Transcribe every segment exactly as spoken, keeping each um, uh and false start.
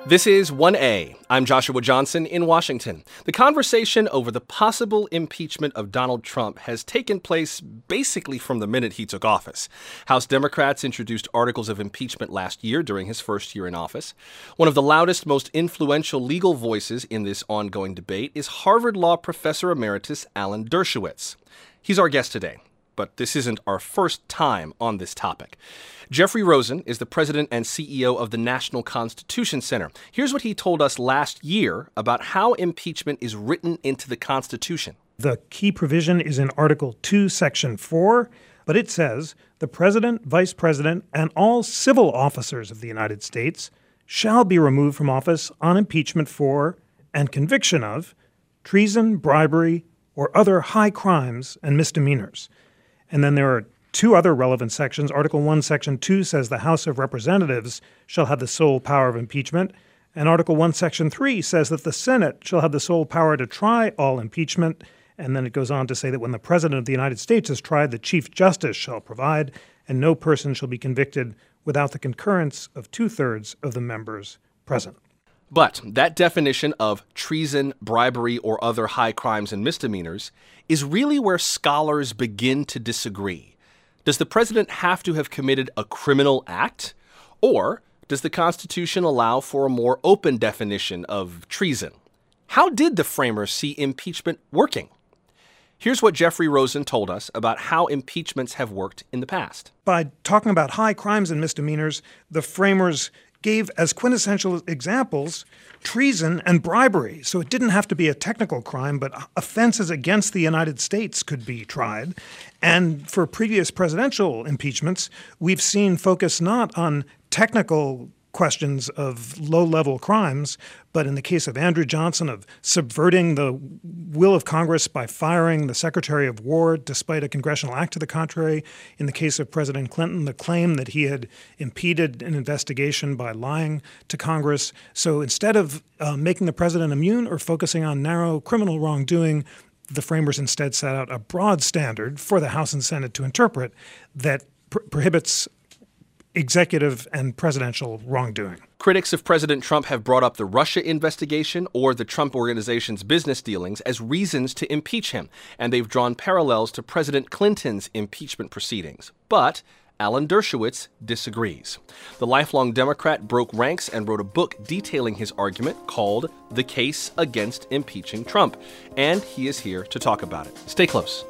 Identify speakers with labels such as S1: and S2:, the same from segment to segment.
S1: This is one A. I'm Joshua Johnson in Washington. The conversation over the possible impeachment of Donald Trump has taken place basically from the minute he took office. House Democrats introduced articles of impeachment last year during his first year in office. One of the loudest, most influential legal voices in this ongoing debate is Harvard Law Professor Emeritus Alan Dershowitz. He's our guest today, but this isn't our first time on this topic. Jeffrey Rosen is the president and C E O of the National Constitution Center. Here's what he told us last year about how impeachment is written into the Constitution.
S2: The key provision is in Article two, Section four, but it says, the president, vice president, and all civil officers of the United States shall be removed from office on impeachment for and conviction of treason, bribery, or other high crimes and misdemeanors. And then there are two other relevant sections. Article one, Section two says the House of Representatives shall have the sole power of impeachment. And Article one, Section three says that the Senate shall have the sole power to try all impeachment. And then it goes on to say that when the President of the United States is tried, the Chief Justice shall preside, and no person shall be convicted without the concurrence of two-thirds of the members present.
S1: But that definition of treason, bribery, or other high crimes and misdemeanors is really where scholars begin to disagree. Does the president have to have committed a criminal act? Or does the Constitution allow for a more open definition of treason? How did the framers see impeachment working? Here's what Jeffrey Rosen told us about how impeachments have worked in the past.
S2: By talking about high crimes and misdemeanors, the framers gave as quintessential examples treason and bribery. So it didn't have to be a technical crime, but offenses against the United States could be tried. And for previous presidential impeachments, we've seen focus not on technical questions of low-level crimes, but in the case of Andrew Johnson, of subverting the will of Congress by firing the Secretary of War despite a congressional act to the contrary. In the case of President Clinton, the claim that he had impeded an investigation by lying to Congress. So instead of uh, making the president immune or focusing on narrow criminal wrongdoing, the framers instead set out a broad standard for the House and Senate to interpret that pr- prohibits executive and presidential wrongdoing.
S1: Critics of President Trump have brought up the Russia investigation or the Trump Organization's business dealings as reasons to impeach him, and they've drawn parallels to President Clinton's impeachment proceedings. But Alan Dershowitz disagrees. The lifelong Democrat broke ranks and wrote a book detailing his argument called The Case Against Impeaching Trump, and he is here to talk about it. Stay close.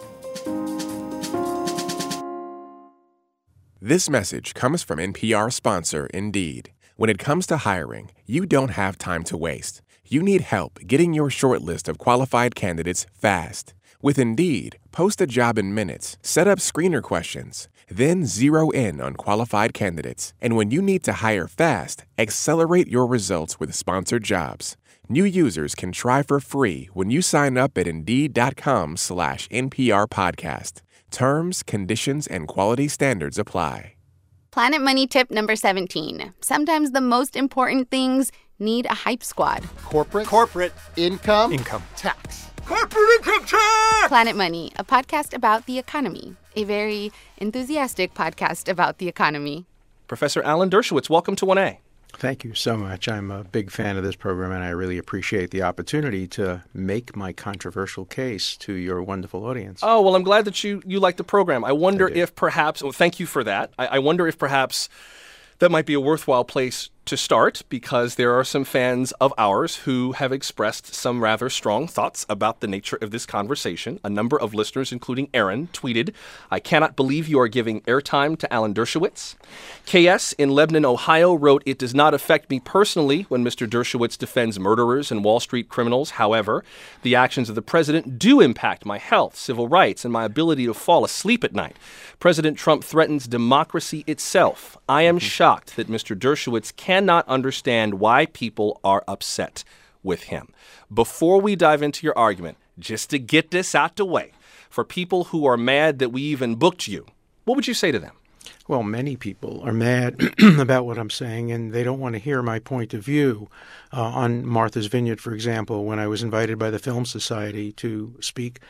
S3: This message comes from N P R sponsor Indeed. When it comes to hiring, you don't have time to waste. You need help getting your short list of qualified candidates fast. With Indeed, post a job in minutes, set up screener questions, then zero in on qualified candidates. And when you need to hire fast, accelerate your results with sponsored jobs. New users can try for free when you sign up at Indeed.com slash NPR podcast. Terms, conditions, and quality standards apply.
S4: Planet Money tip number seventeen. Sometimes the most important things need a hype squad.
S5: Corporate. Corporate. Income.
S2: Income.
S5: Tax.
S6: Corporate income tax!
S4: Planet Money, a podcast about the economy. A very enthusiastic podcast about the economy.
S1: Professor Alan Dershowitz, welcome to one A.
S6: Thank you so much. I'm a big fan of this program, and I really appreciate the opportunity to make my controversial case to your wonderful audience.
S1: Oh, well, I'm glad that you, you like the program. I wonder
S6: I
S1: if perhaps, well, thank you for that. I, I wonder if perhaps that might be a worthwhile place to start, because there are some fans of ours who have expressed some rather strong thoughts about the nature of this conversation. A number of listeners, including Aaron, tweeted, "I cannot believe you are giving airtime to Alan Dershowitz." K S in Lebanon, Ohio wrote, "It does not affect me personally when Mister Dershowitz defends murderers and Wall Street criminals. However, the actions of the president do impact my health, civil rights, and my ability to fall asleep at night. President Trump threatens democracy itself. I am shocked that Mister Dershowitz can cannot understand why people are upset with him." Before we dive into your argument, just to get this out the way, for people who are mad that we even booked you, what would you say to them?
S6: Well, many people are mad about what I'm saying, and they don't want to hear my point of view. Uh, on Martha's Vineyard, for example, when I was invited by the Film Society to speak,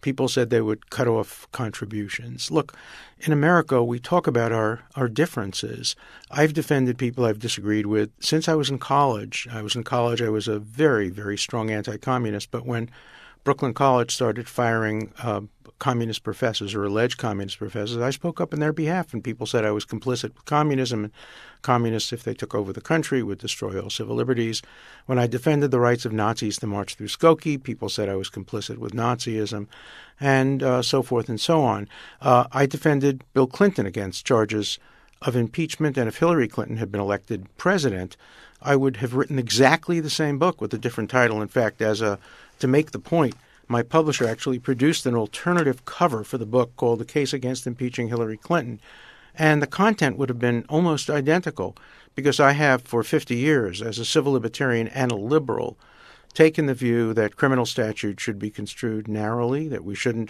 S6: people said they would cut off contributions. Look, in America, we talk about our, our differences. I've defended people I've disagreed with since I was in college. I was in college. I was a very, very strong anti-communist. But when Brooklyn College started firing uh, communist professors or alleged communist professors, I spoke up in their behalf, and people said I was complicit with communism. And communists, if they took over the country, would destroy all civil liberties. When I defended the rights of Nazis to march through Skokie, people said I was complicit with Nazism, and uh, so forth and so on. Uh, I defended Bill Clinton against charges of impeachment, and if Hillary Clinton had been elected president, I would have written exactly the same book with a different title. In fact, as a to make the point, my publisher actually produced an alternative cover for the book called The Case Against Impeaching Hillary Clinton. And the content would have been almost identical because I have for fifty years, as a civil libertarian and a liberal, taken the view that criminal statutes should be construed narrowly, that we shouldn't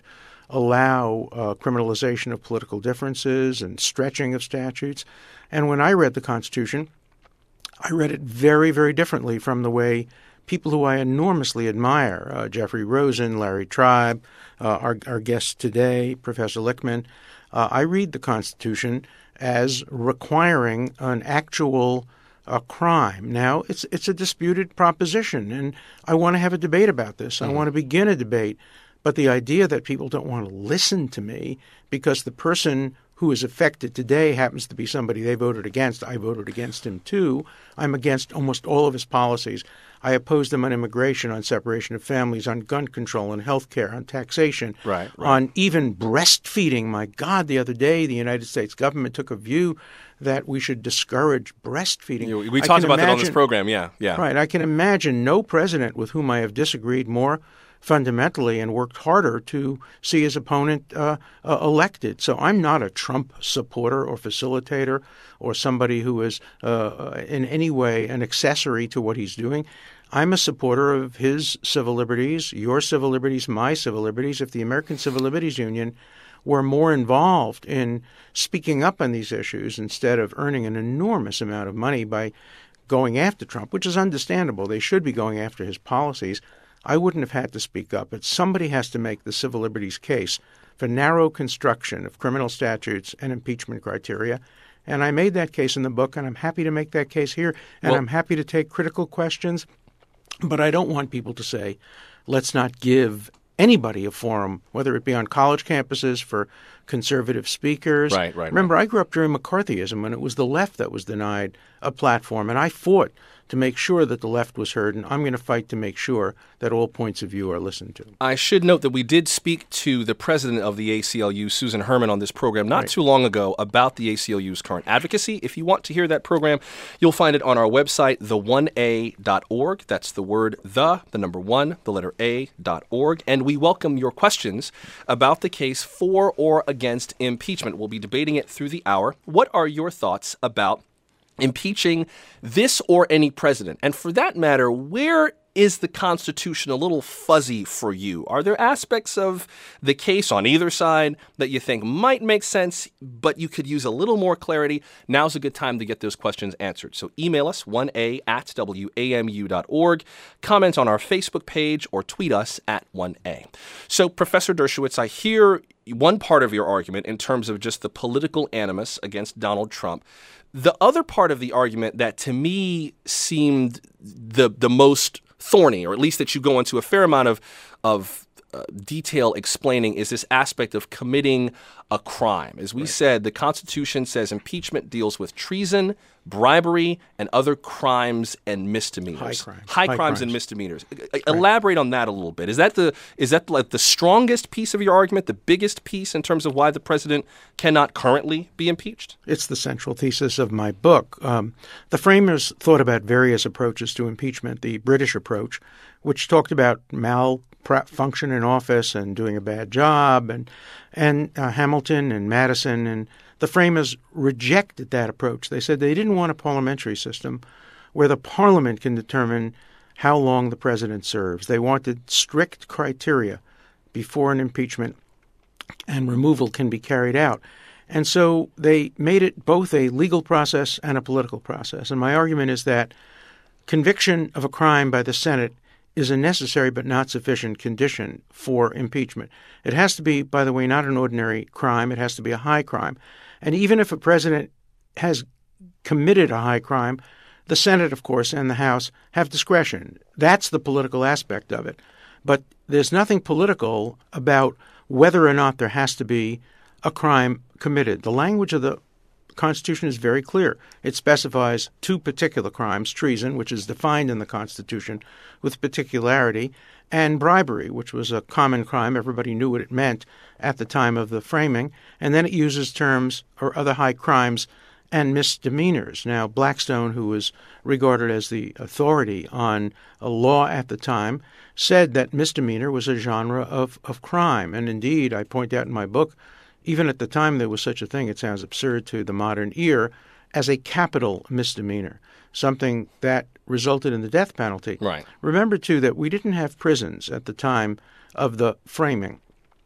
S6: allow uh, criminalization of political differences and stretching of statutes. And when I read the Constitution, I read it very, very differently from the way people who I enormously admire, uh, Jeffrey Rosen, Larry Tribe, uh, our, our guest today, Professor Lichtman, uh, I read the Constitution as requiring an actual uh, crime. Now, it's it's a disputed proposition, and I want to have a debate about this. Mm-hmm. I want to begin a debate. But the idea that people don't want to listen to me because the person who is affected today happens to be somebody they voted against. I voted against him too. I'm against almost all of his policies. I opposed him on immigration, on separation of families, on gun control, on health care, on taxation,
S1: right, right.
S6: on even breastfeeding. My God, the other day the United States government took a view that we should discourage breastfeeding.
S1: Yeah, we talked about imagine, that on this program, yeah, yeah.
S6: Right. I can imagine no president with whom I have disagreed more fundamentally and worked harder to see his opponent uh, uh, elected. So I'm not a Trump supporter or facilitator or somebody who is uh, in any way an accessory to what he's doing. I'm a supporter of his civil liberties, your civil liberties, my civil liberties. If the American Civil Liberties Union were more involved in speaking up on these issues instead of earning an enormous amount of money by going after Trump, which is understandable, they should be going after his policies, I wouldn't have had to speak up. But somebody has to make the civil liberties case for narrow construction of criminal statutes and impeachment criteria. And I made that case in the book, and I'm happy to make that case here. And well, I'm happy to take critical questions. But I don't want people to say, let's not give anybody a forum, whether it be on college campuses for conservative speakers.
S1: Right, right.
S6: Remember,
S1: right.
S6: I grew up during McCarthyism when it was the left that was denied a platform, and I fought to make sure that the left was heard, and I'm going to fight to make sure that all points of view are listened to.
S1: I should note that we did speak to the president of the A C L U, Susan Herman, on this program not right. too long ago about the A C L U's current advocacy. If you want to hear that program, you'll find it on our website, the one a dot org. That's the word the, the number one, the letter A dot org. And we welcome your questions about the case for or against impeachment. We'll be debating it through the hour. What are your thoughts about impeaching this or any president? And for that matter, where is the Constitution a little fuzzy for you? Are there aspects of the case on either side that you think might make sense, but you could use a little more clarity? Now's a good time to get those questions answered. So email us, one a at w a m u dot org, comment on our Facebook page, or tweet us at one a. So, Professor Dershowitz, I hear one part of your argument in terms of just the political animus against Donald Trump. The other part of the argument that to me seemed the the most thorny, or at least that you go into a fair amount of of uh, detail explaining, is this aspect of committing a crime. As we right. said, the Constitution says impeachment deals with treason, bribery, and other crimes and misdemeanors.
S6: High crimes.
S1: High,
S6: High
S1: crimes,
S6: crimes
S1: and misdemeanors.
S6: Right.
S1: Elaborate on that a little bit. Is that the is that like the strongest piece of your argument, the biggest piece in terms of why the president cannot currently be impeached?
S6: It's the central thesis of my book. Um, the framers thought about various approaches to impeachment. The British approach, which talked about malfunction in office and doing a bad job, and and uh, Hamilton and Madison, and the framers rejected that approach. They said they didn't want a parliamentary system where the parliament can determine how long the president serves. They wanted strict criteria before an impeachment and removal can be carried out. And so they made it both a legal process and a political process. And my argument is that conviction of a crime by the Senate is a necessary but not sufficient condition for impeachment. It has to be, by the way, not an ordinary crime. It has to be a high crime. And even if a president has committed a high crime, the Senate, of course, and the House have discretion. That's the political aspect of it. But there's nothing political about whether or not there has to be a crime committed. The language of the Constitution is very clear. It specifies two particular crimes, treason, which is defined in the Constitution with particularity, and bribery, which was a common crime. Everybody knew what it meant at the time of the framing. And then it uses terms or other high crimes and misdemeanors. Now, Blackstone, who was regarded as the authority on a law at the time, said that misdemeanor was a genre of, of crime. And indeed, I point out in my book, even at the time there was such a thing, it sounds absurd to the modern ear, as a capital misdemeanor, something that resulted in the death penalty.
S1: Right.
S6: Remember, too, that we didn't have prisons at the time of the framing.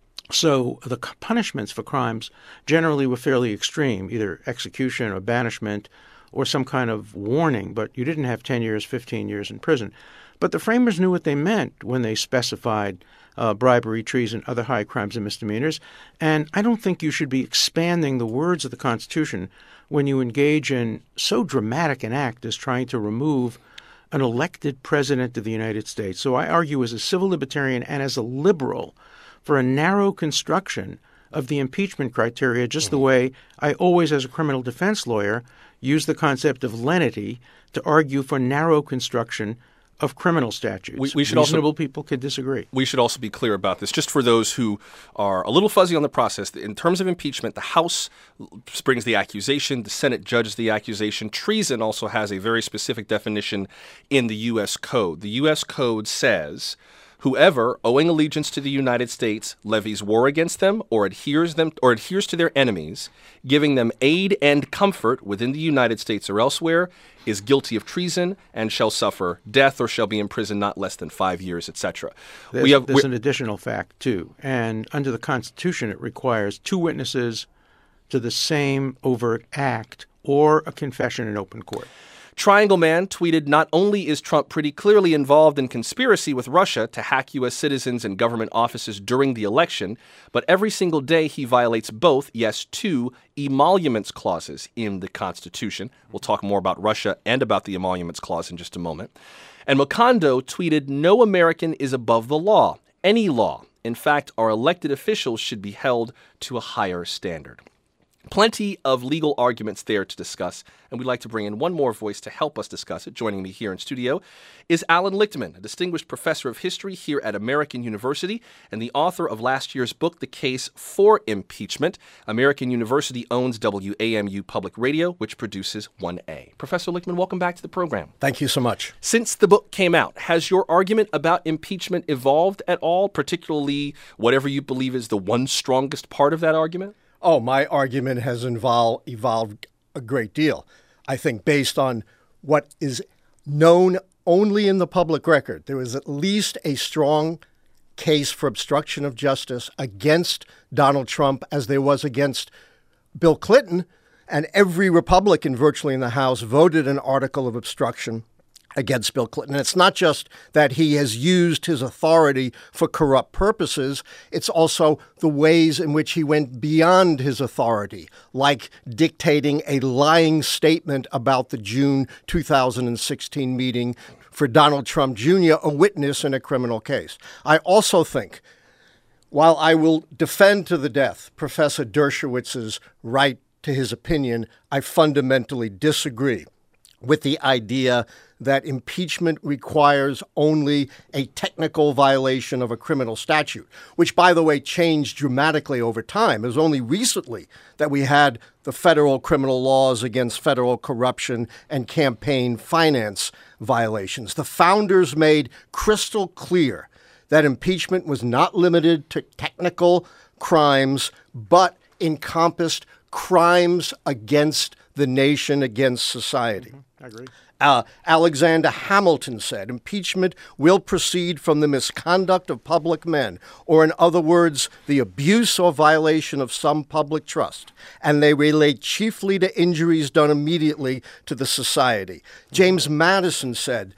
S6: So the punishments for crimes generally were fairly extreme, either execution or banishment or some kind of warning, but you didn't have ten years, fifteen years in prison. But the framers knew what they meant when they specified uh, bribery, treason, other high crimes and misdemeanors. And I don't think you should be expanding the words of the Constitution when you engage in so dramatic an act as trying to remove an elected president of the United States. So I argue as a civil libertarian and as a liberal for a narrow construction of the impeachment criteria, just the way I always, as a criminal defense lawyer, use the concept of lenity to argue for narrow construction of criminal statutes.
S1: We, we should
S6: Reasonable
S1: also,
S6: people could disagree.
S1: We should also be clear about this, just for those who are a little fuzzy on the process. In terms of impeachment, the House brings the accusation, the Senate judges the accusation. Treason also has a very specific definition in the U S Code. The U S Code says whoever, owing allegiance to the United States, levies war against them or adheres them or adheres to their enemies, giving them aid and comfort within the United States or elsewhere, is guilty of treason and shall suffer death or shall be imprisoned not less than five years, et cetera.
S6: There's, we have, there's an additional fact, too. And under the Constitution, it requires two witnesses to the same overt act or a confession in open court.
S1: Triangle Man tweeted, not only is Trump pretty clearly involved in conspiracy with Russia to hack U S citizens and government offices during the election, but every single day he violates both, yes, two, emoluments clauses in the Constitution. We'll talk more about Russia and about the emoluments clause in just a moment. And Macondo tweeted, no American is above the law, any law. In fact, our elected officials should be held to a higher standard. Plenty of legal arguments there to discuss, and we'd like to bring in one more voice to help us discuss it. Joining me here in studio is Alan Lichtman, a distinguished professor of history here at American University and the author of last year's book, The Case for Impeachment. American University owns W A M U Public Radio, which produces one A. Professor Lichtman, welcome back to the program.
S5: Thank you so much.
S1: Since the book came out, has your argument about impeachment evolved at all, particularly whatever you believe is the one strongest part of that argument?
S5: Oh, my argument has involved, evolved a great deal. I think based on what is known only in the public record, there was at least a strong case for obstruction of justice against Donald Trump as there was against Bill Clinton, and every Republican virtually in the House voted an article of obstruction against Bill Clinton. And it's not just that he has used his authority for corrupt purposes. It's also the ways in which he went beyond his authority, like dictating a lying statement about the June two thousand sixteen meeting for Donald Trump Junior, a witness in a criminal case. I also think, while I will defend to the death Professor Dershowitz's right to his opinion, I fundamentally disagree with the idea that impeachment requires only a technical violation of a criminal statute, which, by the way, changed dramatically over time. It was only recently that we had the federal criminal laws against federal corruption and campaign finance violations. The founders made crystal clear that impeachment was not limited to technical crimes, but encompassed crimes against the nation, against society.
S6: Mm-hmm. I agree.
S5: Uh, Alexander Hamilton said, impeachment will proceed from the misconduct of public men, or in other words, the abuse or violation of some public trust, and they relate chiefly to injuries done immediately to the society. James Madison said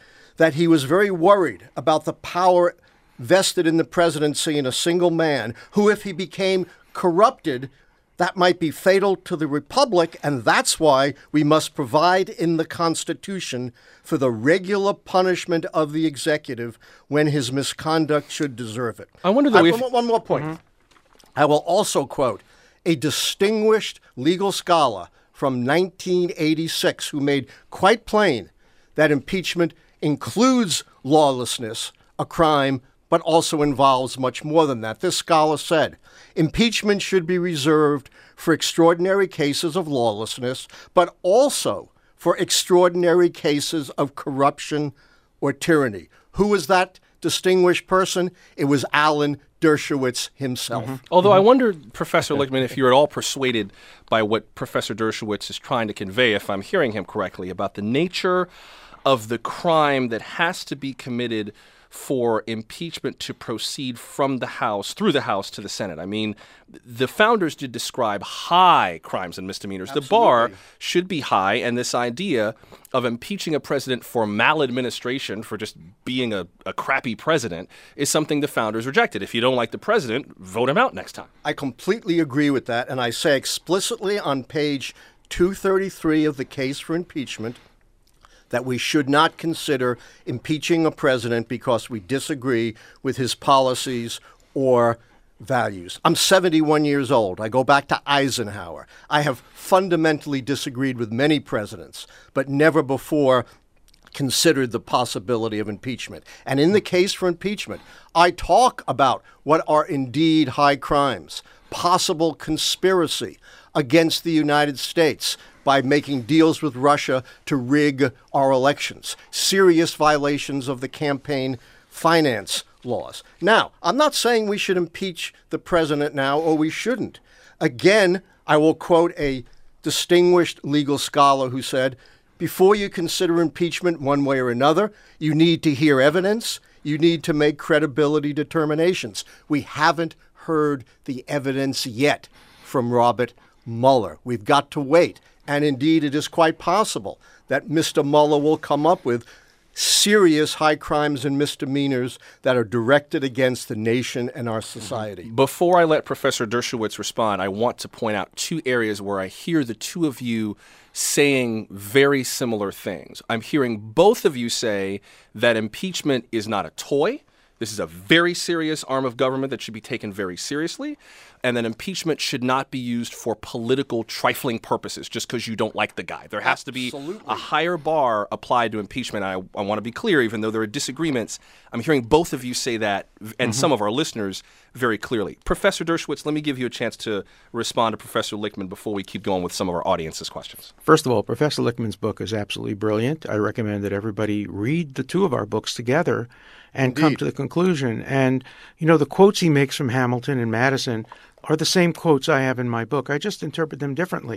S5: that he was very worried about the power vested in the presidency in a single man who, if he became corrupted, that might be fatal to the republic, and that's why we must provide in the Constitution for the regular punishment of the executive when his misconduct should deserve it.
S1: I wonder, though,
S5: I,
S1: if...
S5: One, one more point. Mm-hmm. I will also quote a distinguished legal scholar from nineteen eighty-six who made quite plain that impeachment includes lawlessness, a crime, but also involves much more than that. This scholar said, impeachment should be reserved for extraordinary cases of lawlessness, but also for extraordinary cases of corruption or tyranny. Who was that distinguished person? It was Alan Dershowitz himself.
S1: Mm-hmm. Although mm-hmm. I wonder, Professor Lichtman, if you're at all persuaded by what Professor Dershowitz is trying to convey, if I'm hearing him correctly, about the nature of the crime that has to be committed for impeachment to proceed from the House, through the House to the Senate. I mean, the founders did describe high crimes and misdemeanors. Absolutely. The bar should be high, and this idea of impeaching a president for maladministration, for just being a, a crappy president, is something the founders rejected. If you don't like the president, vote him out next time.
S5: I completely agree with that, and I say explicitly on page two thirty-three of the case for impeachment that we should not consider impeaching a president because we disagree with his policies or values. I'm seventy-one years old. I go back to Eisenhower. I have fundamentally disagreed with many presidents, but never before considered the possibility of impeachment. And in the case for impeachment, I talk about what are indeed high crimes, possible conspiracy against the United States by making deals with Russia to rig our elections, serious violations of the campaign finance laws. Now, I'm not saying we should impeach the president now, or we shouldn't. Again, I will quote a distinguished legal scholar who said, before you consider impeachment one way or another, you need to hear evidence, you need to make credibility determinations. We haven't heard the evidence yet from Robert Mueller. We've got to wait. And indeed, it is quite possible that Mister Mueller will come up with serious high crimes and misdemeanors that are directed against the nation and our society.
S1: Before I let Professor Dershowitz respond, I want to point out two areas where I hear the two of you saying very similar things. I'm hearing both of you say that impeachment is not a toy. This is a very serious arm of government that should be taken very seriously, and that impeachment should not be used for political trifling purposes just because you don't like the guy. There has
S5: Absolutely.
S1: to be a higher bar applied to impeachment. I, I want to be clear, even though there are disagreements. I'm hearing both of you say that, and mm-hmm. some of our listeners very clearly. Professor Dershowitz, let me give you a chance to respond to Professor Lichtman before we keep going with some of our audience's questions.
S6: First of all, Professor Lichtman's book is absolutely brilliant. I recommend that everybody read the two of our books together and Indeed. Come to the conclusion. And, you know, the quotes he makes from Hamilton and Madison are the same quotes I have in my book. I just interpret them differently.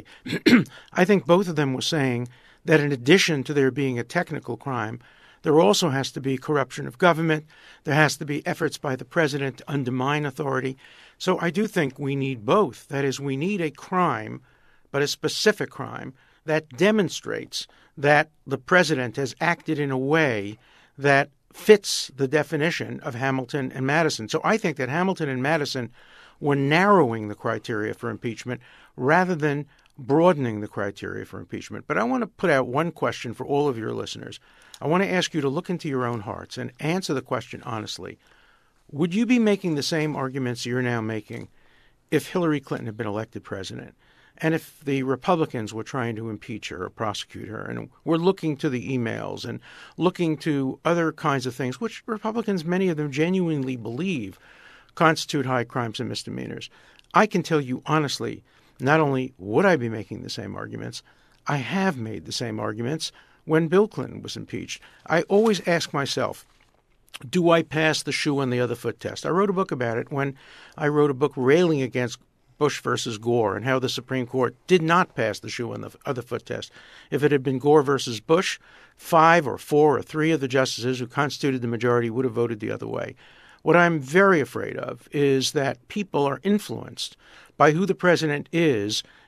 S6: I think both of them were saying that in addition to there being a technical crime, there also has to be corruption of government. There has to be efforts by the president to undermine authority. So I do think we need both. That is, we need a crime, but a specific crime that demonstrates that the president has acted in a way that fits the definition of Hamilton and Madison. So I think that Hamilton and Madison were narrowing the criteria for impeachment rather than broadening the criteria for impeachment. But I want to put out one question for all of your listeners. I want to ask you to look into your own hearts and answer the question honestly. Would you be making the same arguments you're now making if Hillary Clinton had been elected president? And if the Republicans were trying to impeach her or prosecute her, and were looking to the emails and looking to other kinds of things, which Republicans, many of them genuinely believe constitute high crimes and misdemeanors, I can tell you honestly, not only would I be making the same arguments, I have made the same arguments when Bill Clinton was impeached. I always ask myself, do I pass the shoe on the other foot test? I wrote a book about it when I wrote a book railing against Bush versus Gore and how the Supreme Court did not pass the shoe on the other foot test. If it had been Gore versus Bush, five or four or three of the justices who constituted the majority would have voted the other way. What I'm very afraid of is that people are influenced by who the president is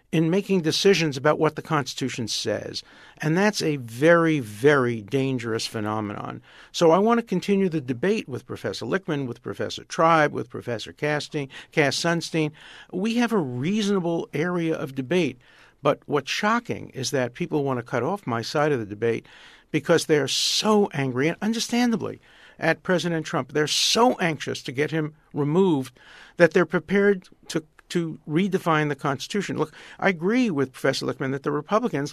S6: in making decisions about what the Constitution says. And that's a very, very dangerous phenomenon. So I want to continue the debate with Professor Lichtman, with Professor Tribe, with Professor Casting, Cass Sunstein. We have a reasonable area of debate. But what's shocking is that people want to cut off my side of the debate because they're so angry, and understandably, at President Trump. They're so anxious to get him removed that they're prepared to to redefine the Constitution. Look, I agree with Professor Lichtman that the Republicans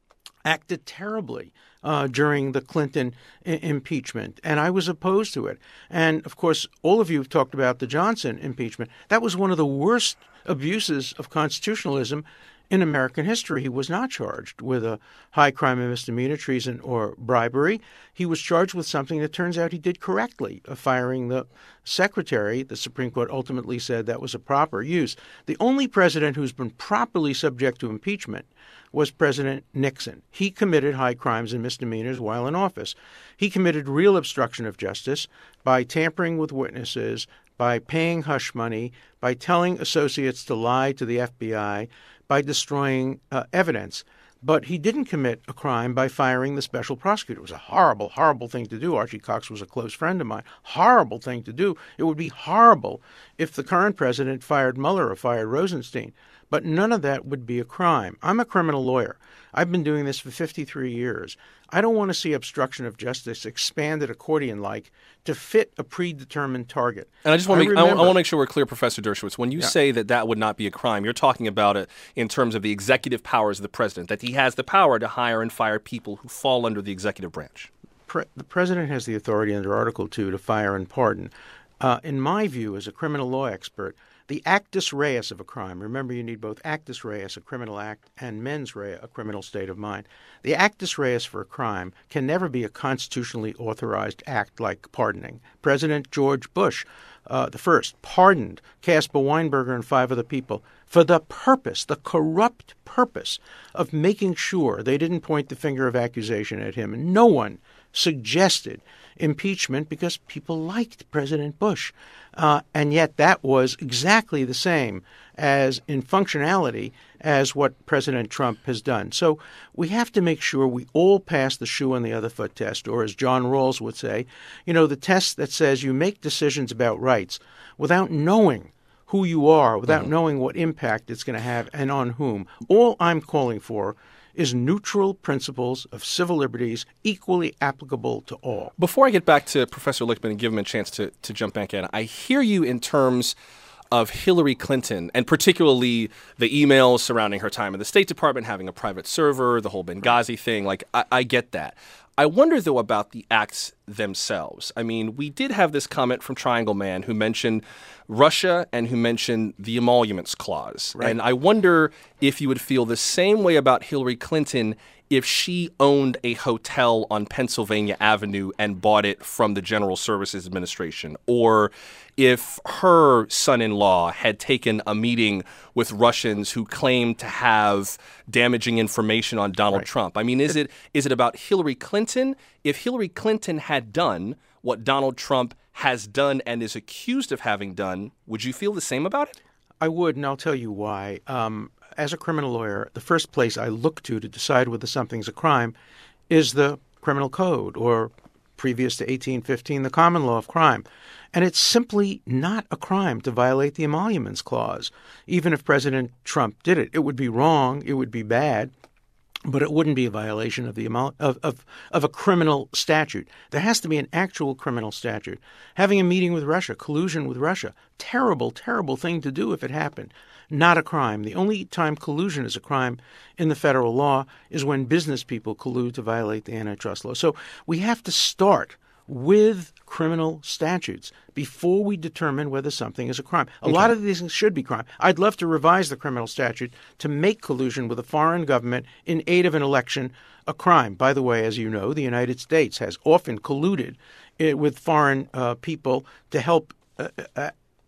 S6: acted terribly uh, during the Clinton I- impeachment, and I was opposed to it. And, of course, all of you have talked about the Johnson impeachment. That was one of the worst abuses of constitutionalism in American history. He was not charged with a high crime and misdemeanor, treason, or bribery. He was charged with something that turns out he did correctly, of firing the secretary. The Supreme Court ultimately said that was a proper use. The only president who's been properly subject to impeachment was President Nixon. He committed high crimes and misdemeanors while in office. He committed real obstruction of justice by tampering with witnesses, by paying hush money, by telling associates to lie to the F B I, by destroying uh, evidence. But he didn't commit a crime by firing the special prosecutor. It was a horrible, horrible thing to do. Archie Cox was a close friend of mine. Horrible thing to do. It would be horrible if the current president fired Mueller or fired Rosenstein. But none of that would be a crime. I'm a criminal lawyer. I've been doing this for fifty-three years. I don't want to see obstruction of justice expanded accordion-like to fit a predetermined target.
S1: And I just want to make, I,
S6: remember,
S1: I want to make sure we're clear, Professor Dershowitz. When you
S6: Yeah.
S1: say that that would not be a crime, you're talking about it in terms of the executive powers of the president, that he has the power to hire and fire people who fall under the executive branch.
S6: Pre- the president has the authority under Article two to fire and pardon. Uh, in my view, as a criminal law expert, the actus reus of a crime — remember, you need both actus reus, a criminal act, and mens rea, a criminal state of mind. The actus reus for a crime can never be a constitutionally authorized act like pardoning. President George Bush, uh, the first, pardoned Caspar Weinberger and five other people for the purpose, the corrupt purpose, of making sure they didn't point the finger of accusation at him. And no one suggested impeachment because people liked President Bush. Uh, and yet that was exactly the same as in functionality as what President Trump has done. So we have to make sure we all pass the shoe on the other foot test, or as John Rawls would say, you know, the test that says you make decisions about rights without knowing who you are, without mm-hmm. knowing what impact it's going to have and on whom. All I'm calling for is neutral principles of civil liberties equally applicable to all.
S1: Before I get back to Professor Lichtman and give him a chance to, to jump back in, I hear you in terms of Hillary Clinton, and particularly the emails surrounding her time in the State Department, having a private server, the whole Benghazi thing. Like, I, I get that. I wonder, though, about the acts themselves. I mean, we did have this comment from Triangle Man who mentioned Russia and who mentioned the emoluments clause. Right. And I wonder if you would feel the same way about Hillary Clinton if she owned a hotel on Pennsylvania Avenue and bought it from the General Services Administration, or if her son-in-law had taken a meeting with Russians who claimed to have damaging information on Donald
S6: right.
S1: Trump. I mean, is it is it about Hillary Clinton? If Hillary Clinton had done what Donald Trump has done and is accused of having done, would you feel the same about it?
S6: I would, and I'll tell you why. Um, as a criminal lawyer, the first place I look to to decide whether something's a crime is the criminal code, or previous to eighteen fifteen, the common law of crime. And it's simply not a crime to violate the emoluments clause. Even if President Trump did it, it would be wrong, it would be bad, but it wouldn't be a violation of the of, of of a criminal statute. There has to be an actual criminal statute. Having a meeting with Russia, collusion with Russia, terrible, terrible thing to do if it happened. Not a crime. The only time collusion is a crime in the federal law is when business people collude to violate the antitrust law. So we have to start with criminal statutes before we determine whether something is a crime. A okay. lot of these things should be crime. I'd love to revise the criminal statute to make collusion with a foreign government in aid of an election a crime. By the way, as you know, the United States has often colluded with foreign uh, people to help uh, uh,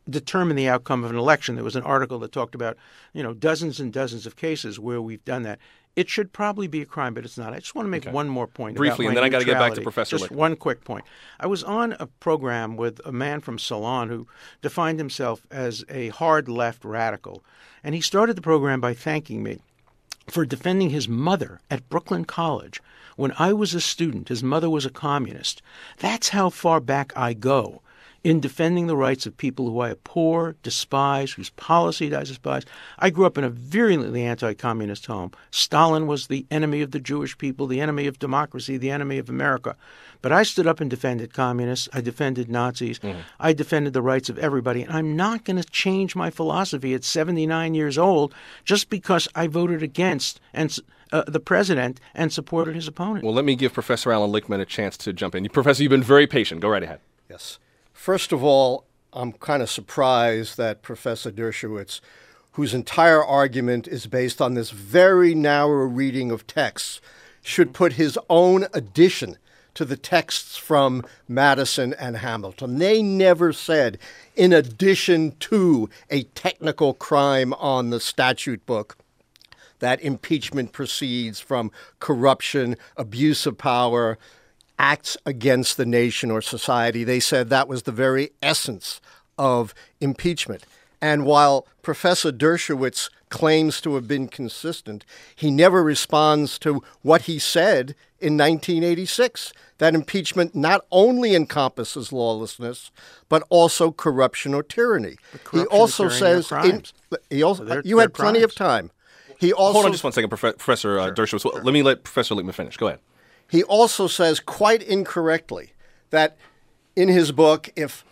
S6: determine the outcome of an election. There was an article that talked about, you know, dozens and dozens of cases where we've done that. It should probably be a crime, but it's not. I just want to make
S1: Okay.
S6: one more point.
S1: Briefly,
S6: about
S1: and then I got to get back to
S6: neutrality.
S1: Professor
S6: Just
S1: Lichtman.
S6: one quick point. I was on a program with a man from Ceylon who defined himself as a hard left radical. And he started the program by thanking me for defending his mother at Brooklyn College. When I was a student, his mother was a communist. That's how far back I go in defending the rights of people who I abhor, despise, whose policies I despise. I grew up in a virulently anti-communist home. Stalin was the enemy of the Jewish people, the enemy of democracy, the enemy of America. But I stood up and defended communists. I defended Nazis. Mm-hmm. I defended the rights of everybody. And I'm not going to change my philosophy at seventy-nine years old just because I voted against and uh, the president and supported his opponent.
S1: Well, let me give Professor Alan Lichtman a chance to jump in. Professor, you've been very patient. Go right ahead.
S5: Yes. First of all, I'm kind of surprised that Professor Dershowitz, whose entire argument is based on this very narrow reading of texts, should put his own addition to the texts from Madison and Hamilton. They never said, in addition to a technical crime on the statute book, that impeachment proceeds from corruption, abuse of power, acts against the nation or society. They said that was the very essence of impeachment. And while Professor Dershowitz claims to have been consistent, he never responds to what he said in nineteen eighty-six, that impeachment not only encompasses lawlessness, but also corruption or tyranny. He also says, in, he also,
S6: so
S5: you had plenty
S6: crimes.
S5: of time. He also,
S1: Hold on just one second, Prof- Professor uh,
S5: Sure,
S1: Dershowitz.
S5: sure.
S1: Let me let Professor Lichtman finish. Go ahead.
S5: He also says quite incorrectly that in his book, if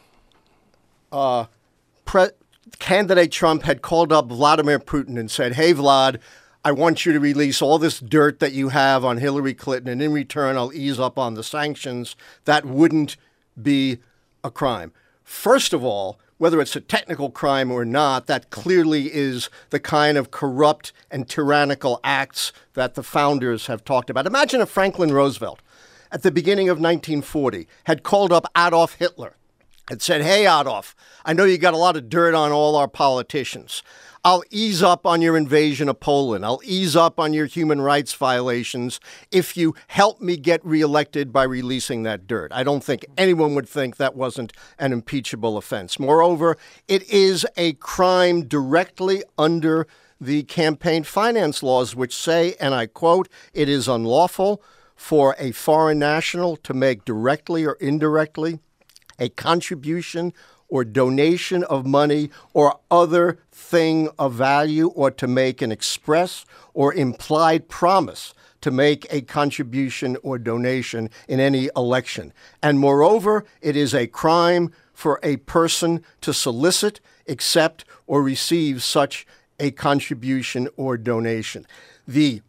S5: uh, pre- candidate Trump had called up Vladimir Putin and said, hey, Vlad, I want you to release all this dirt that you have on Hillary Clinton, and in return, I'll ease up on the sanctions, that wouldn't be a crime. First of all, whether it's a technical crime or not, that clearly is the kind of corrupt and tyrannical acts that the founders have talked about. Imagine if Franklin Roosevelt, at the beginning of nineteen forty, had called up Adolf Hitler and said, hey, Adolf, I know you got a lot of dirt on all our politicians. I'll ease up on your invasion of Poland. I'll ease up on your human rights violations if you help me get reelected by releasing that dirt. I don't think anyone would think that wasn't an impeachable offense. Moreover, it is a crime directly under the campaign finance laws, which say, and I quote, it is unlawful for a foreign national to make directly or indirectly a contribution or donation of money or other thing of value, or to make an express or implied promise to make a contribution or donation in any election. And moreover, it is a crime for a person to solicit, accept, or receive such a contribution or donation. The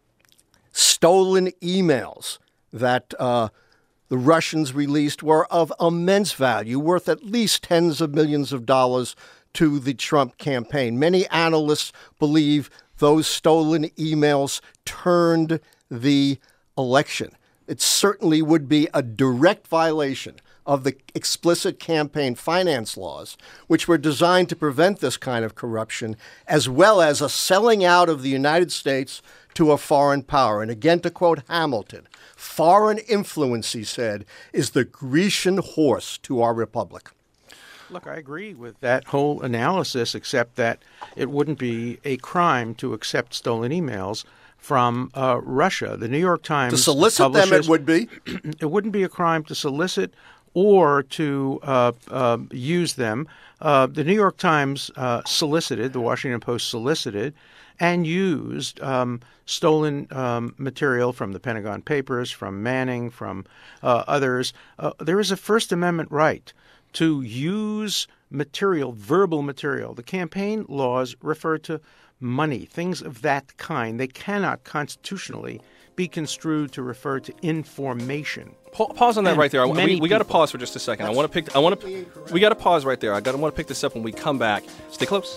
S5: stolen emails that uh, the Russians released were of immense value, worth at least tens of millions of dollars to the Trump campaign. Many analysts believe those stolen emails turned the election. It certainly would be a direct violation of the explicit campaign finance laws, which were designed to prevent this kind of corruption, as well as a selling out of the United States to a foreign power. And again, to quote Hamilton, foreign influence, he said, is the Grecian horse to our republic.
S6: Look, I agree with that whole analysis, except that it wouldn't be a crime to accept stolen emails from uh, Russia. The New York Times
S5: To solicit them, it would be.
S6: It wouldn't be a crime to solicit or to uh, uh, use them. Uh, the New York Times uh, solicited, the Washington Post solicited, and used um, stolen um, material from the Pentagon Papers, from Manning, from uh, others. Uh, there is a First Amendment right to use material, verbal material. The campaign laws refer to money, things of that kind. They cannot constitutionally be construed to refer to information.
S1: Pa- pause on that
S6: And
S1: right there. I,
S6: many
S1: we we got to
S6: people-
S1: pause for just a second. I want to pick. I want to. We got to pause right there. I got to want to pick this up when we come back. Stay close.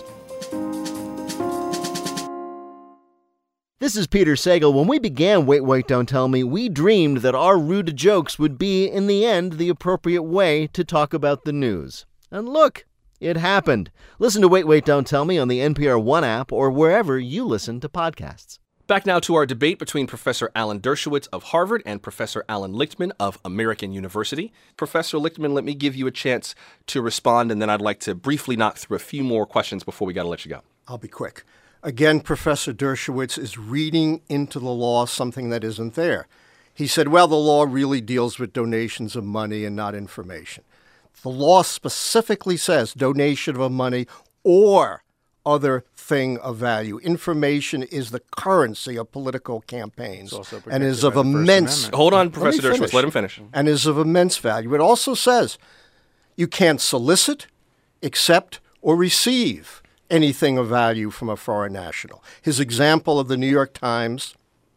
S7: This is Peter Sagal. When we began Wait, Wait, Don't Tell Me, we dreamed that our rude jokes would be, in the end, the appropriate way to talk about the news. And look, It happened. Listen to Wait, Wait, Don't Tell Me on the N P R One app or wherever you listen to podcasts.
S1: Back now to our debate between Professor Alan Dershowitz of Harvard and Professor Alan Lichtman of American University. Professor Lichtman, let me give you a chance to respond, and then I'd like to briefly knock through a few more questions before we got to let you go.
S5: I'll be quick. Again, Professor Dershowitz is reading into the law something that isn't there. He said, well, the law really deals with donations of money and not information. The law specifically says donation of money or other thing of value. Information is the currency of political campaigns and is of immense...
S1: Hold on, Professor Dershowitz, let him finish.
S5: And is of immense value. It also says you can't solicit, accept, or receive anything of value from a foreign national. His example of the New York Times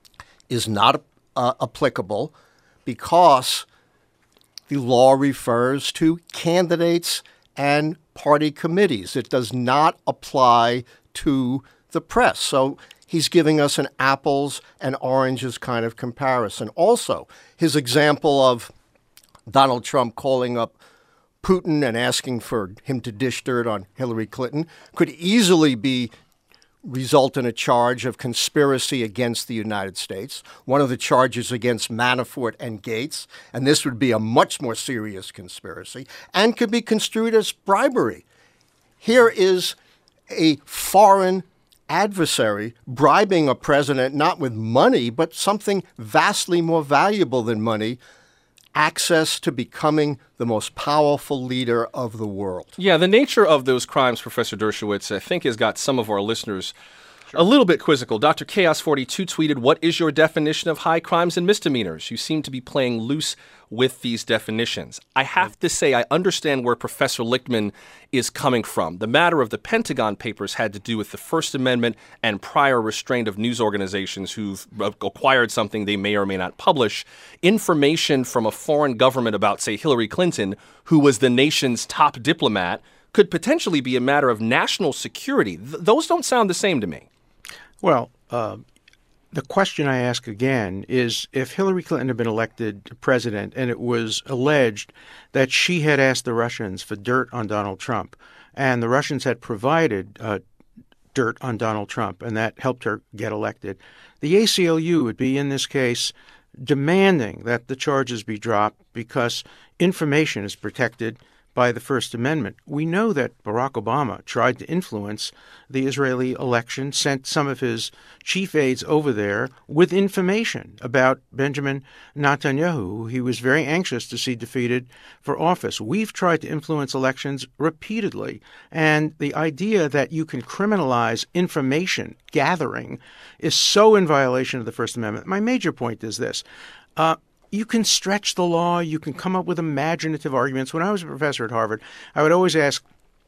S5: is not uh, applicable because the law refers to candidates and party committees. It does not apply to the press. So he's giving us an apples and oranges kind of comparison. Also, his example of Donald Trump calling up Putin and asking for him to dish dirt on Hillary Clinton could easily be result in a charge of conspiracy against the United States, one of the charges against Manafort and Gates, and this would be a much more serious conspiracy, and could be construed as bribery. Here is a foreign adversary bribing a president not with money, but something vastly more valuable than money, access to becoming the most powerful leader of the world.
S1: Yeah, the nature of those crimes, Professor Dershowitz, I think has got some of our listeners a little bit quizzical. Doctor Chaos forty-two tweeted, what is your definition of high crimes and misdemeanors? You seem to be playing loose with these definitions. I have to say I understand where Professor Lichtman is coming from. The matter of the Pentagon Papers had to do with the First Amendment and prior restraint of news organizations who've acquired something they may or may not publish. Information from a foreign government about, say, Hillary Clinton, who was the nation's top diplomat, could potentially be a matter of national security. Th- those don't sound the same to me.
S6: Well, uh, the question I ask again is if Hillary Clinton had been elected president and it was alleged that she had asked the Russians for dirt on Donald Trump and the Russians had provided uh, dirt on Donald Trump and that helped her get elected, the A C L U would be in this case demanding that the charges be dropped because information is protected by the First Amendment. We know that Barack Obama tried to influence the Israeli election, sent some of his chief aides over there with information about Benjamin Netanyahu, who he was very anxious to see defeated for office. We've tried to influence elections repeatedly, and the idea that you can criminalize information gathering is so in violation of the First Amendment. My major point is this. Uh, You can stretch the law. You can come up with imaginative arguments. When I was a professor at Harvard, I would always ask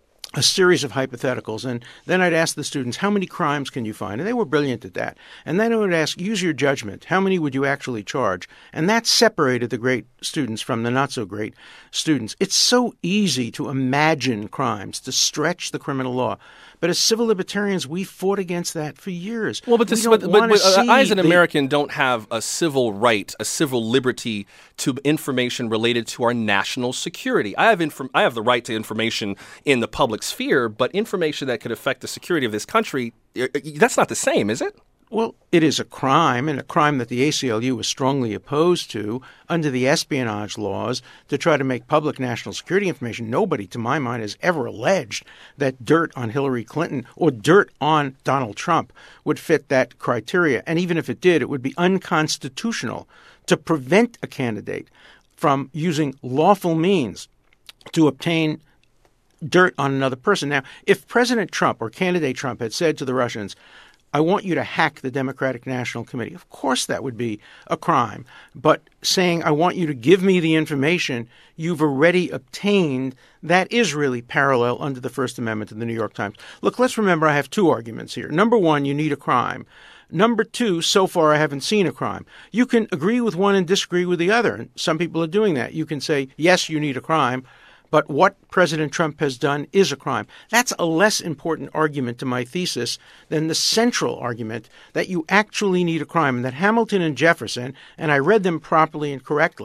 S6: a series of hypotheticals, and then I'd ask the students, how many crimes can you find? And they were brilliant at that. And then I would ask, use your judgment. How many would you actually charge? And that separated the great students from the not-so-great students. It's so easy to imagine crimes, to stretch the criminal law. But as civil libertarians, we fought against that for years.
S1: Well, but, this,
S6: we
S1: but, but, but uh, I, as an
S6: the,
S1: American, don't have a civil right, a civil liberty to information related to our national security. I have inf- I have the right to information in the public sphere, but information that could affect the security of this country, that's not the same, is it?
S6: Well, it is a crime, and a crime that the A C L U is strongly opposed to under the espionage laws to try to make public national security information. Nobody, to my mind, has ever alleged that dirt on Hillary Clinton or dirt on Donald Trump would fit that criteria. And even if it did, it would be unconstitutional to prevent a candidate from using lawful means to obtain dirt on another person. Now, if President Trump or candidate Trump had said to the Russians, I want you to hack the Democratic National Committee, of course that would be a crime. But saying, I want you to give me the information you've already obtained, that is really parallel under the First Amendment to the New York Times. Look, let's remember I have two arguments here. Number one, you need a crime. Number two, so far I haven't seen a crime. You can agree with one and disagree with the other. And some people are doing that. You can say, yes, you need a crime, but what President Trump has done is a crime. That's a less important argument to my thesis than the central argument that you actually need a crime, and that Hamilton and Jefferson, and I read them properly and correctly,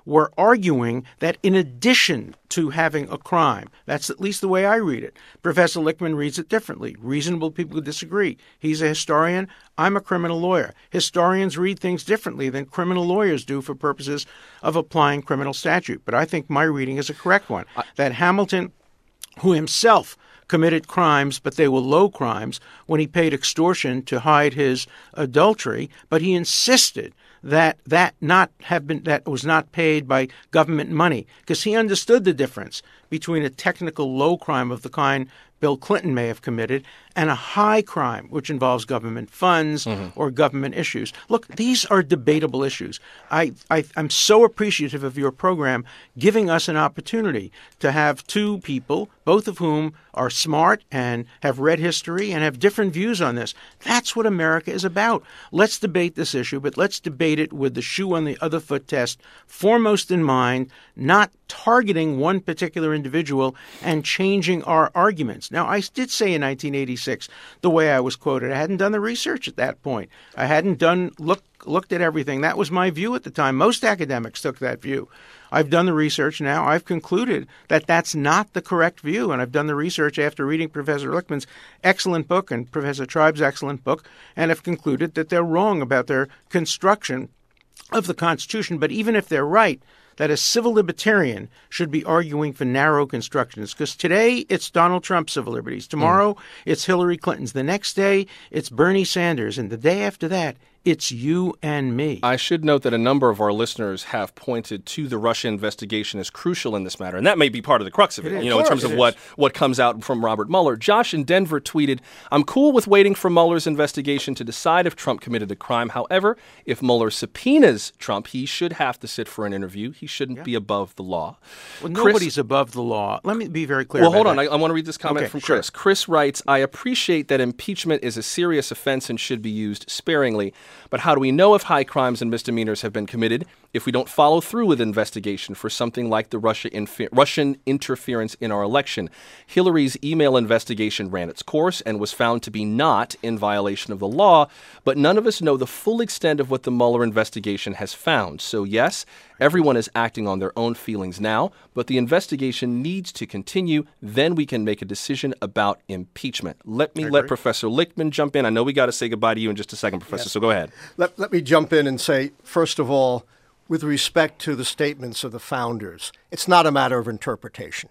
S6: were arguing that in addition to having a crime, that's at least the way I read it. Professor Lichtman reads it differently. Reasonable people disagree. He's a historian. I'm a criminal lawyer. Historians read things differently than criminal lawyers do for purposes of applying criminal statute. But I think my reading is a correct one, that Hamilton, who himself committed crimes, but they were low crimes, when he paid extortion to hide his adultery, but he insisted that that not have been that was not paid by government money, because he understood the difference between a technical low crime of the kind Bill Clinton may have committed and a high crime, which involves government funds mm-hmm. or government issues. Look, these are debatable issues. I, I, I'm so appreciative of your program giving us an opportunity to have two people, both of whom are smart and have read history and have different views on this. That's what America is about. Let's debate this issue, but let's debate it with the shoe on the other foot test foremost in mind, not targeting one particular individual and changing our arguments. Now, I did say in nineteen eighty-six, the way I was quoted, I hadn't done the research at that point. I hadn't done look looked at everything. That was my view at the time. Most academics took that view. I've done the research now. I've concluded that that's not the correct view, and I've done the research after reading Professor Lichtman's excellent book and Professor Tribe's excellent book, and have concluded that they're wrong about their construction of the Constitution. But even if they're right, that a civil libertarian should be arguing for narrow constructions, because today it's Donald Trump's civil liberties. Tomorrow mm. it's Hillary Clinton's. The next day it's Bernie Sanders. And the day after that, it's you and me.
S1: I should note that a number of our listeners have pointed to the Russia investigation as crucial in this matter, and that may be part of the crux of it, it you know, in terms of what, what comes out from Robert Mueller. Josh in Denver tweeted, I'm cool with waiting for Mueller's investigation to decide if Trump committed a crime. However, if Mueller subpoenas Trump, he should have to sit for an interview. He shouldn't yeah. be above the law.
S6: Well,
S1: Chris,
S6: nobody's above the law. Let me be very clear
S1: Well,
S6: about
S1: hold on.
S6: that.
S1: I, I want to read this comment
S6: okay,
S1: from
S6: sure.
S1: Chris. Chris writes, I appreciate that impeachment is a serious offense and should be used sparingly, but how do we know if high crimes and misdemeanors have been committed if we don't follow through with investigation for something like the Russia infi- Russian interference in our election? Hillary's email investigation ran its course and was found to be not in violation of the law, but none of us know the full extent of what the Mueller investigation has found. So yes, everyone is acting on their own feelings now, but the investigation needs to continue. Then we can make a decision about impeachment. Let me let Professor Lichtman jump in. I know we got to say goodbye to you in just a second, Professor,
S5: yes.
S1: so go ahead.
S5: Let, let me jump in and say, first of all, with respect to the statements of the founders, it's not a matter of interpretation.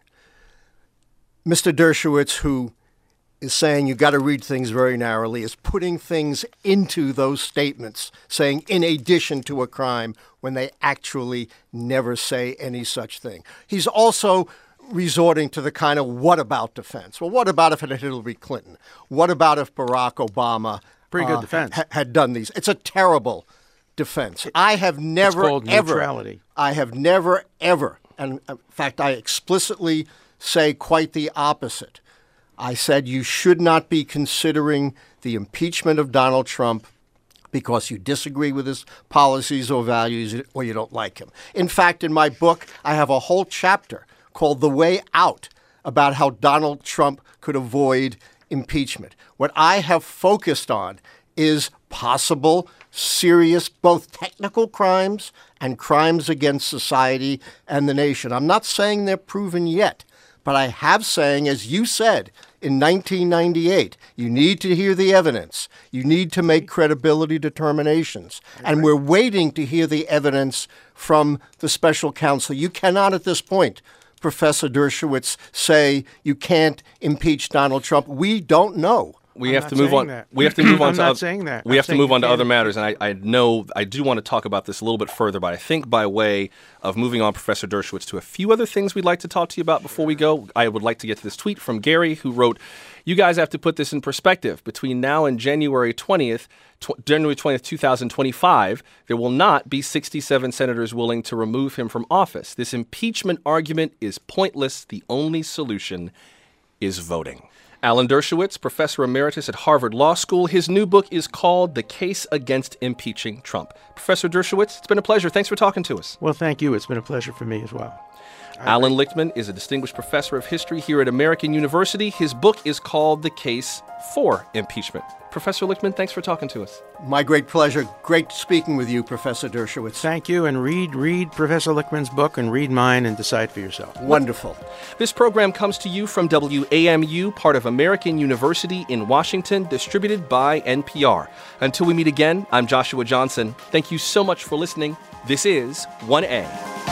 S5: Mister Dershowitz, who is saying you got to read things very narrowly, is putting things into those statements, saying in addition to a crime, when they actually never say any such thing. He's also resorting to the kind of what about defense. Well, what about if it had Hillary Clinton? What about if Barack Obama
S6: Pretty good
S5: uh,
S6: defense.
S5: ha- had done these? It's a terrible defense. I have never,
S6: it's called
S5: ever,
S6: neutrality.
S5: I have never, ever, and in fact, I explicitly say quite the opposite. I said you should not be considering the impeachment of Donald Trump because you disagree with his policies or values or you don't like him. In fact, in my book, I have a whole chapter called The Way Out about how Donald Trump could avoid impeachment. What I have focused on is possible, serious, both technical crimes and crimes against society and the nation. I'm not saying they're proven yet, but I have saying, as you said, in nineteen ninety-eight, you need to hear the evidence. You need to make credibility determinations. And we're waiting to hear the evidence from the special counsel. You cannot at this point, Professor Dershowitz, say you can't impeach Donald Trump. We don't know.
S1: We
S6: I'm
S1: have to move on.
S6: That.
S1: We have to move on
S6: I'm
S1: to.
S6: not
S1: other,
S6: saying that.
S1: We
S6: I'm
S1: have to move on to
S6: can.
S1: other matters, and I, I know I do want to talk about this a little bit further. But I think by way of moving on, Professor Dershowitz, to a few other things we'd like to talk to you about before we go, I would like to get to this tweet from Gary, who wrote, "You guys have to put this in perspective. Between now and January twentieth, tw- January twentieth, two thousand twenty-five, there will not be sixty-seven senators willing to remove him from office. This impeachment argument is pointless. The only solution is voting." Alan Dershowitz, professor emeritus at Harvard Law School. His new book is called The Case Against Impeaching Trump. Professor Dershowitz, it's been a pleasure. Thanks for talking to us.
S6: Well, thank you. It's been a pleasure for me as well.
S1: Alan Lichtman is a distinguished professor of history here at American University. His book is called The Case for Impeachment. Professor Lichtman, thanks for talking to us.
S5: My great pleasure. Great speaking with you, Professor Dershowitz.
S6: Thank you, and read read Professor Lichtman's book and read mine and decide for yourself.
S5: Wonderful.
S1: This program comes to you from W A M U, part of American University in Washington, distributed by N P R. Until we meet again, I'm Joshua Johnson. Thank you so much for listening. This is one A.